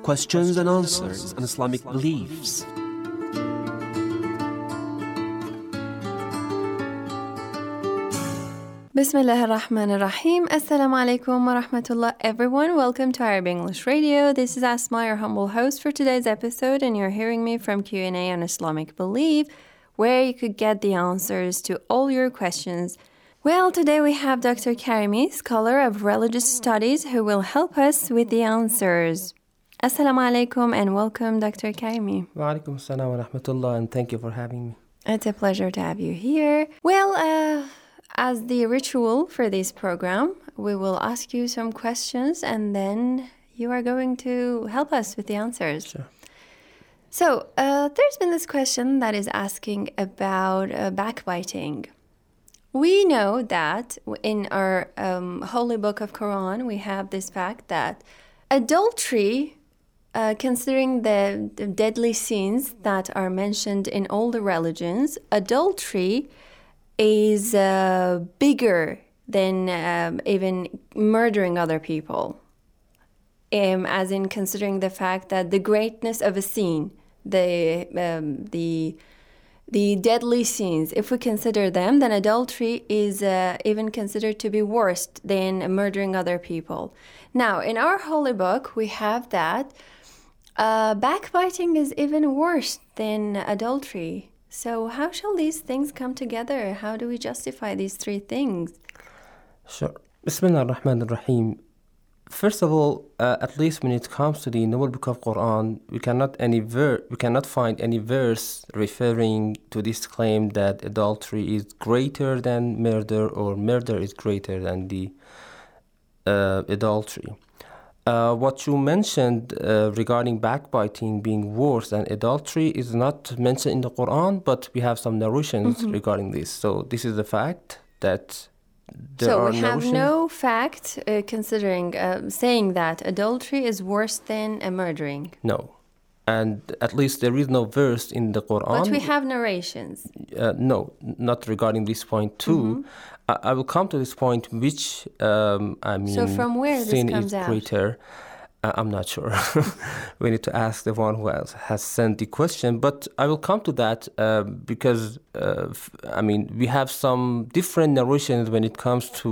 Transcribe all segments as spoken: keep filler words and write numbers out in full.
questions and answers on Islamic beliefs. Bismillah ar-Rahman ar-Rahim. Assalamu alaikum wa rahmatullah, everyone. Welcome to Arabic English Radio. This is Asma, your humble host for today's episode, and you're hearing me from Q and A on Islamic belief, where you could get the answers to all your questions. Well, today we have Doctor Karimi, scholar of religious studies, who will help us with the answers. Assalamu alaikum and welcome, Doctor Karimi. Wa alaikum assalam wa rahmatullah, and thank you for having me. It's a pleasure to have you here. Well, uh... as the ritual for this program, we will ask you some questions and then you are going to help us with the answers. Sure. So, uh, there's been this question that is asking about uh, backbiting. We know that in our um, holy book of Quran, we have this fact that adultery, uh, considering the, the deadly sins that are mentioned in all the religions, adultery is uh, bigger than um, even murdering other people. Um, as in considering the fact that the greatness of a sin, the um, the the deadly sins, if we consider them, then adultery is uh, even considered to be worse than murdering other people. Now, in our holy book, we have that uh, backbiting is even worse than adultery. So how shall these things come together? How do we justify these three things? Sure. Bismillah ar-Rahman ar-Rahim. First of all, uh, at least when it comes to the Noble Book of Quran, we cannot any ver- we cannot find any verse referring to this claim that adultery is greater than murder or murder is greater than the uh, adultery. Uh, what you mentioned uh, regarding backbiting being worse than adultery is not mentioned in the Quran, but we have some narrations mm-hmm. regarding this. So this is the fact that there so are we have narrations. no fact uh, considering uh, saying that adultery is worse than a murdering. No. And at least there is no verse in the Quran. But we have narrations. Uh, no, not regarding this point too. Mm-hmm. I, I will come to this point which, um, I mean, so from where sin this comes is greater. Uh, I'm not sure. We need to ask the one who has, has sent the question. But I will come to that uh, because, uh, f- I mean, we have some different narrations when it comes to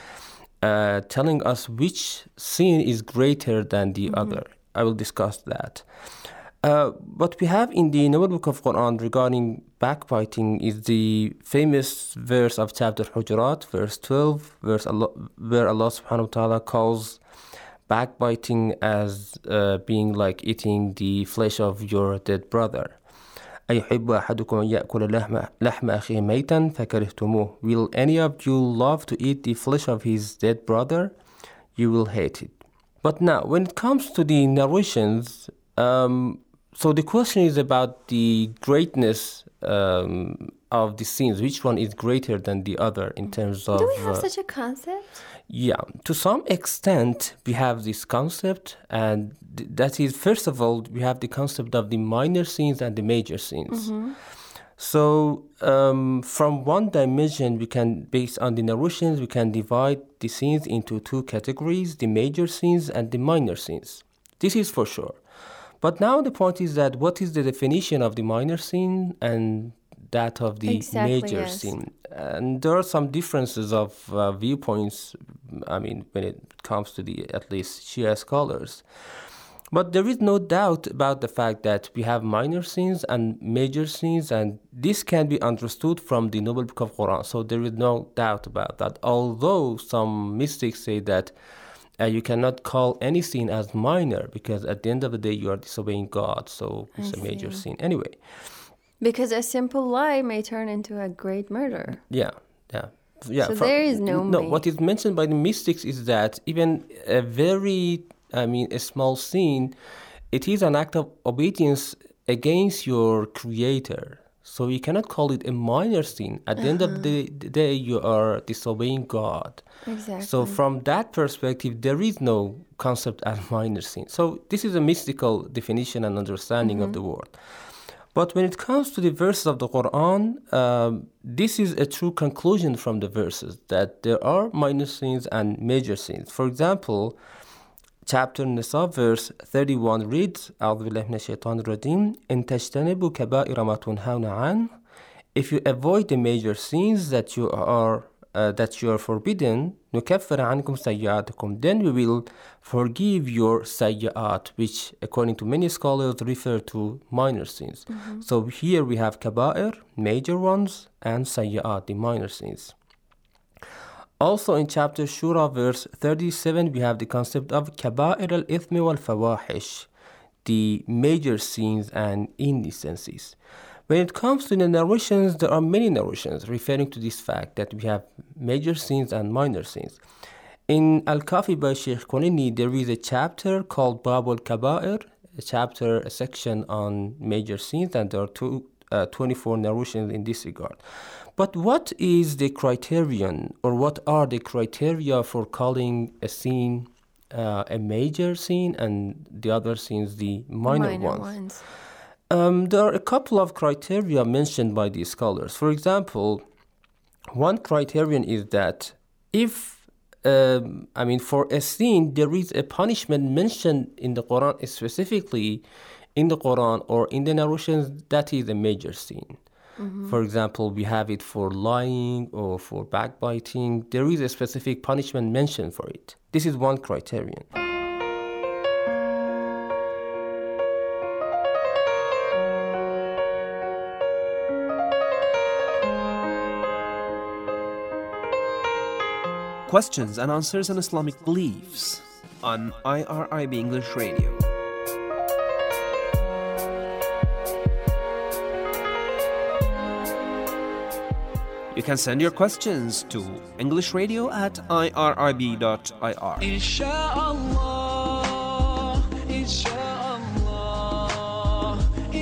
uh, telling us which sin is greater than the mm-hmm. other. I will discuss that. Uh, what we have in the Noble Book of Quran regarding backbiting is the famous verse of chapter Hujurat, verse twelve, verse Allah, where Allah subhanahu wa ta'ala calls backbiting as uh, being like eating the flesh of your dead brother. أَيُحِبُّ أَحَدُكُمْ أَنْ يَأْكُلَ لَحْمَ أَخِيهِ مَيْتًا فَكَرِهْتُمُوهُ. Will any of you love to eat the flesh of his dead brother? You will hate it. But now, when it comes to the narrations, um, so the question is about the greatness um, of the sins. Which one is greater than the other in terms of... Do we have uh, such a concept? Yeah, to some extent we have this concept, and th- that is, first of all, we have the concept of the minor sins and the major sins. Mm-hmm. So um, from one dimension, we can, based on the narrations, we can divide the sins into two categories, the major sins and the minor sins. This is for sure. But now the point is that what is the definition of the minor sin and that of the exactly, major yes. sin? And there are some differences of uh, viewpoints, I mean, when it comes to the, at least, Shia scholars. But there is no doubt about the fact that we have minor sins and major sins, and this can be understood from the Noble Book of Quran. So there is no doubt about that. Although some mystics say that uh, you cannot call any sin as minor, because at the end of the day you are disobeying God, so it's I a major see. sin. Anyway. Because a simple lie may turn into a great murder. Yeah, yeah. yeah. So from, there is no No, may. what is mentioned by the mystics is that even a very, I mean, a small sin, it is an act of obedience against your creator. So you cannot call it a minor sin. At the uh-huh. end of the day, you are disobeying God. Exactly. So from that perspective, there is no concept as minor sin. So this is a mystical definition and understanding mm-hmm. of the word. But when it comes to the verses of the Quran, um, this is a true conclusion from the verses, that there are minor sins and major sins. For example, chapter Nisa, verse thirty-one reads, أعوذ بالله من الشيطان الرجيم إن تجتنبوا كبائر ما تنهون عنه. If you avoid the major sins that you are uh, that you are forbidden, نكفر عنكم سيئاتكم, then we will forgive your سيئات, which according to many scholars refer to minor sins. Mm-hmm. So here we have كبائر, major ones, and سيئات, the minor sins. Also in chapter Shura, verse thirty-seven, we have the concept of كبائر الإثم والفواحش, the major sins and indecencies. When it comes to the narrations, there are many narrations referring to this fact that we have major sins and minor sins. In Al-Kafi by Sheikh Konini, there is a chapter called Bab al-Kaba'ir, a chapter, a section on major sins, and there are two, uh, twenty-four narrations in this regard. But what is the criterion, or what are the criteria for calling a sin uh, a major sin and the other sins the minor, minor ones? ones. Um, there are a couple of criteria mentioned by these scholars. For example, one criterion is that if, um, I mean, for a sin, there is a punishment mentioned in the Quran, specifically in the Quran or in the narrations, that is a major sin. Mm-hmm. For example, we have it for lying or for backbiting. There is a specific punishment mentioned for it. This is one criterion. Questions and answers on Islamic beliefs on I R I B English Radio. You can send your questions to English Radio at I R I B dot I R. Inshallah, inshallah,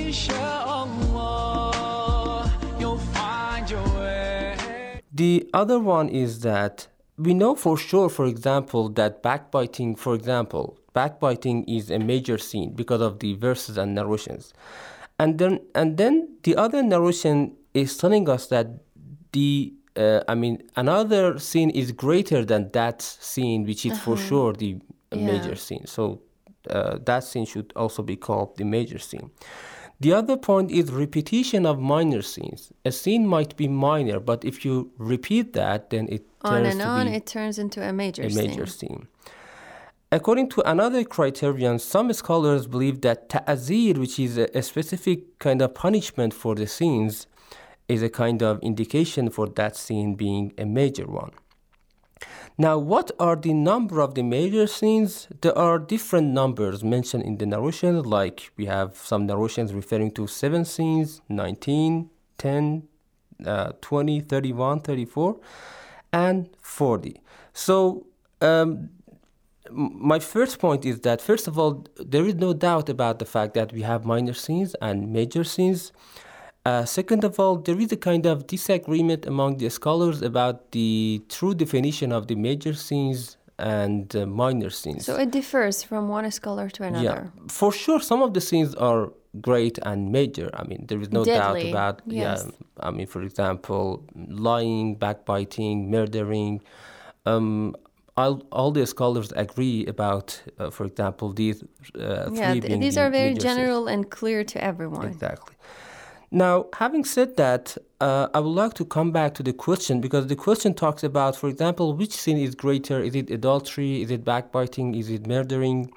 inshallah, you'll find your way. The other one is that we know for sure, for example, that backbiting, for example, backbiting is a major sin because of the verses and narrations. And then and then the other narration is telling us that the, uh, I mean, another sin is greater than that sin, which is uh-huh. for sure the yeah. major sin. So uh, that sin should also be called the major sin. The other point is repetition of minor sins. A sin might be minor, but if you repeat that, then it on turns and to on, be it turns into a major a sin. major sin. According to another criterion, some scholars believe that ta'azir, which is a, a specific kind of punishment for the sins, is a kind of indication for that sin being a major one. Now, what are the number of the major sins? There are different numbers mentioned in the narrations, like we have some narrations referring to seven sins, nineteen, ten, uh, twenty, thirty-one, thirty-four, and forty. So, um, my first point is that, first of all, there is no doubt about the fact that we have minor sins and major sins. Uh, second of all, there is a kind of disagreement among the scholars about the true definition of the major sins and uh, minor sins. So it differs from one scholar to another. Yeah, for sure, some of the sins are great and major. I mean, there is no Deadly. doubt about, yes. yeah, I mean, for example, lying, backbiting, murdering. Um, all, all the scholars agree about, uh, for example, these uh, three yeah, being these the are very major general sins. and clear to everyone. Exactly. Now, having said that, uh, I would like to come back to the question, because the question talks about, for example, which sin is greater? Is it adultery? Is it backbiting? Is it murdering?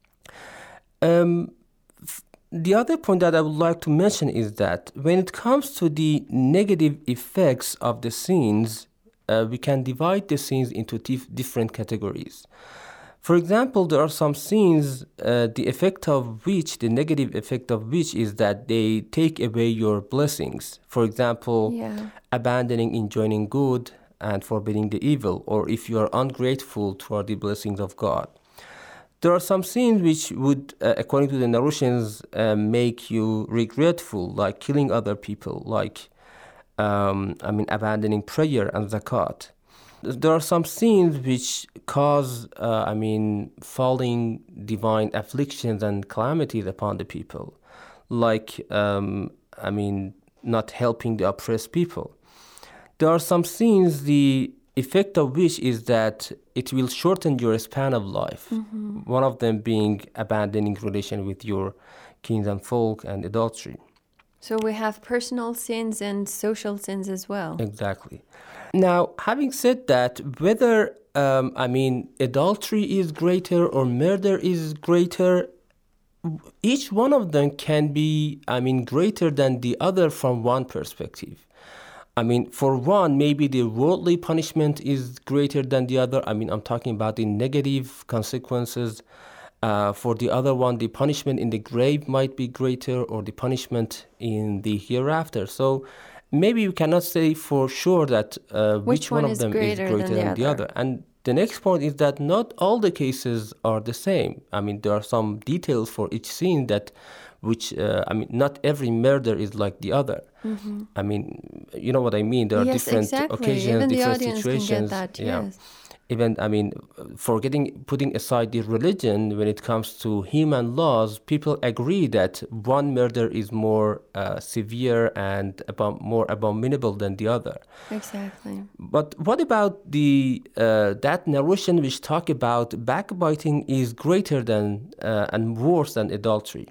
Um, f- the other point that I would like to mention is that when it comes to the negative effects of the sins, uh, we can divide the sins into dif- different categories. For example, there are some sins, uh, the effect of which, the negative effect of which is that they take away your blessings. For example, Yeah. abandoning enjoining good and forbidding the evil, or if you are ungrateful toward the blessings of God. There are some sins which would, uh, according to the narrations, uh, make you regretful, like killing other people, like, um, I mean, abandoning prayer and zakat. There are some sins which cause, uh, I mean, falling divine afflictions and calamities upon the people, like, um, I mean, not helping the oppressed people. There are some sins, the effect of which is that it will shorten your span of life. Mm-hmm. One of them being abandoning relation with your kings and folk and adultery. So we have personal sins and social sins as well. Exactly. Now, having said that, whether, um, I mean, adultery is greater or murder is greater, each one of them can be, I mean, greater than the other from one perspective. I mean, for one, maybe the worldly punishment is greater than the other. I mean, I'm talking about the negative consequences. Uh, for the other one, the punishment in the grave might be greater, or the punishment in the hereafter. So maybe we cannot say for sure that uh, which, which one, one of them is greater than, than the, other. the other. And the next point is that not all the cases are the same. I mean, there are some details for each scene that which, uh, I mean, not every murder is like the other. Mm-hmm. I mean, you know what I mean? There are yes, different exactly. occasions, Even different the audience situations. Can get that, yeah. yes. Even, I mean, forgetting, putting aside the religion, when it comes to human laws, people agree that one murder is more uh, severe and about, more abominable than the other. Exactly. But what about the uh, that narration which talk about backbiting is greater than uh, and worse than adultery?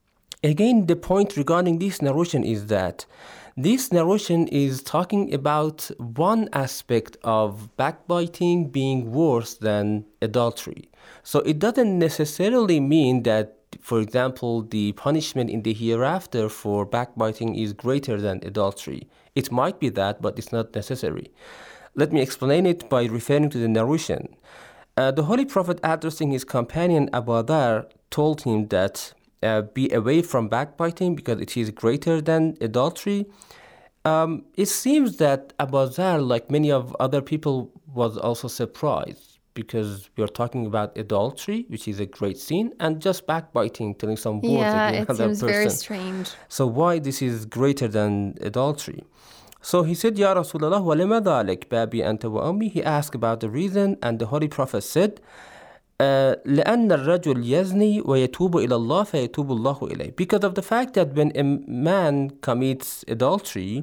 Again, the point regarding this narration is that this narration is talking about one aspect of backbiting being worse than adultery. So it doesn't necessarily mean that, for example, the punishment in the hereafter for backbiting is greater than adultery. It might be that, but it's not necessary. Let me explain it by referring to the narration. Uh, the Holy Prophet, addressing his companion Abu Dharr, told him that Uh, be away from backbiting because it is greater than adultery. Um, it seems that Abu Dharr, like many of other people, was also surprised because we are talking about adultery, which is a great sin, and just backbiting, telling some words yeah, against another person. Yeah, it seems very strange. So why this is greater than adultery? So he said, Ya Rasulullah, وَلِمَ ذَلِكَ بَابِي أَنْتَ وَأُمِّي. He asked about the reason, and the Holy Prophet said, Uh, لأن الرجل يزني ويتوب إلى الله فيتوب الله إليه. Because of the fact that when a man commits adultery,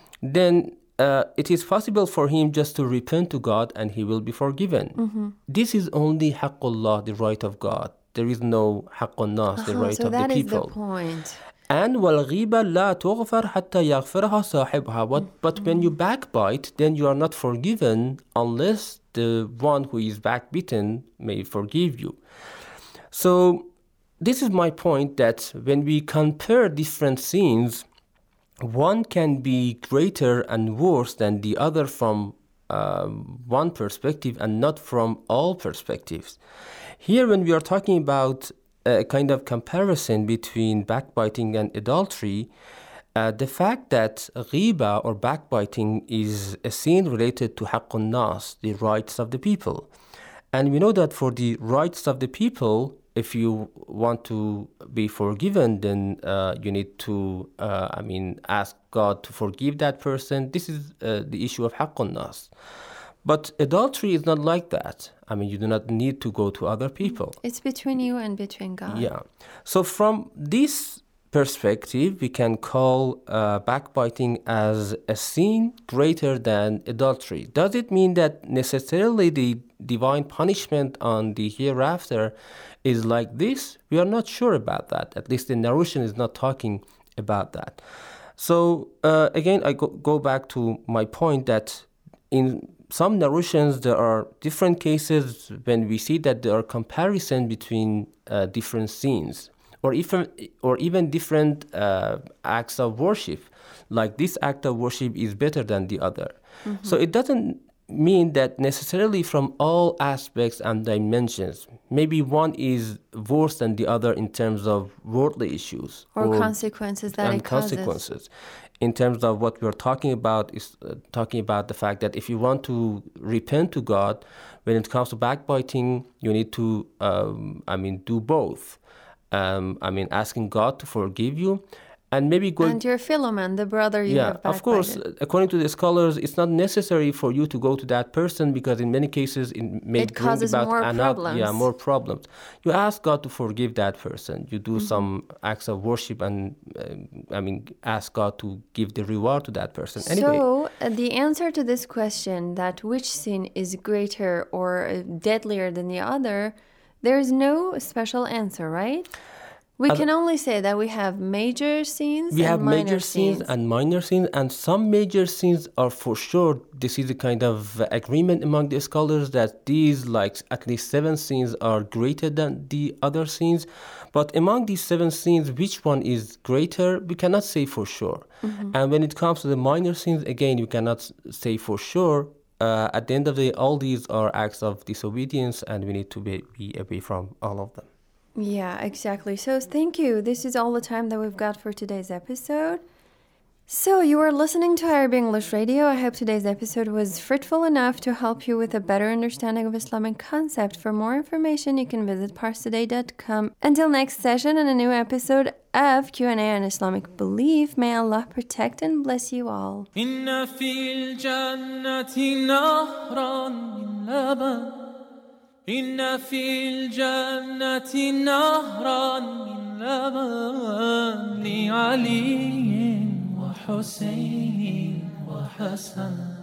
then uh, it is possible for him just to repent to God and he will be forgiven. Mm-hmm. This is only حق the right of God. There is no حق الناس, the uh-huh, right so of the that people. Is the point. And والغيبة لا تغفر حتى يغفرها صاحبها. But, but when you backbite, then you are not forgiven unless the one who is backbitten may forgive you. So this is my point, that when we compare different sins, one can be greater and worse than the other from uh, one perspective and not from all perspectives. Here, when we are talking about a kind of comparison between backbiting and adultery, uh, the fact that ghiba or backbiting is a sin related to haqqun nas, the rights of the people. And we know that for the rights of the people, if you want to be forgiven, then uh, you need to, uh, I mean, ask God to forgive that person. This is uh, the issue of haqqun nas. But adultery is not like that. I mean, you do not need to go to other people. It's between you and between God. Yeah. So from this perspective, we can call uh, backbiting as a sin greater than adultery. Does it mean that necessarily the divine punishment on the hereafter is like this? We are not sure about that. At least the narration is not talking about that. So uh, again, I go, go back to my point that in some narrations, there are different cases when we see that there are comparison between uh, different scenes, or even or even different uh, acts of worship. Like this act of worship is better than the other. Mm-hmm. So it doesn't mean that necessarily from all aspects and dimensions. Maybe one is worse than the other in terms of worldly issues or, or consequences that and it causes. consequences. In terms of what we're talking about, is uh, talking about the fact that if you want to repent to God, when it comes to backbiting, you need to, um, I mean, do both. Um, I mean, asking God to forgive you, And maybe going And your Philemon, the brother you yeah, have of course, backbited. according to the scholars, it's not necessary for you to go to that person because in many cases it may It bring causes about more another, problems. yeah, more problems. You ask God to forgive that person. You do Mm-hmm. some acts of worship and, uh, I mean, ask God to give the reward to that person. Anyway, So, uh, the answer to this question, that which sin is greater or uh, deadlier than the other, there is no special answer, right? We can only say that we have major sins we and have minor major sins sins. and minor sins, and some major sins are for sure. This is a kind of uh, agreement among the scholars that these, like at least seven sins, are greater than the other sins. But among these seven sins, which one is greater, we cannot say for sure. Mm-hmm. And when it comes to the minor sins, again, we cannot s- say for sure. Uh, at the end of the day, all these are acts of disobedience, and we need to be, be away from all of them. Yeah, exactly. So, thank you. This is all the time that we've got for today's episode. So, you are listening to Arab English Radio. I hope today's episode was fruitful enough to help you with a better understanding of Islamic concept. For more information, you can visit parstoday dot com. Until next session and a new episode of Q and A on Islamic belief, may Allah protect and bless you all. إن في الجنة نهرا من لبن إن في الجنة نهرا من لبن لعلي وحسين وحسن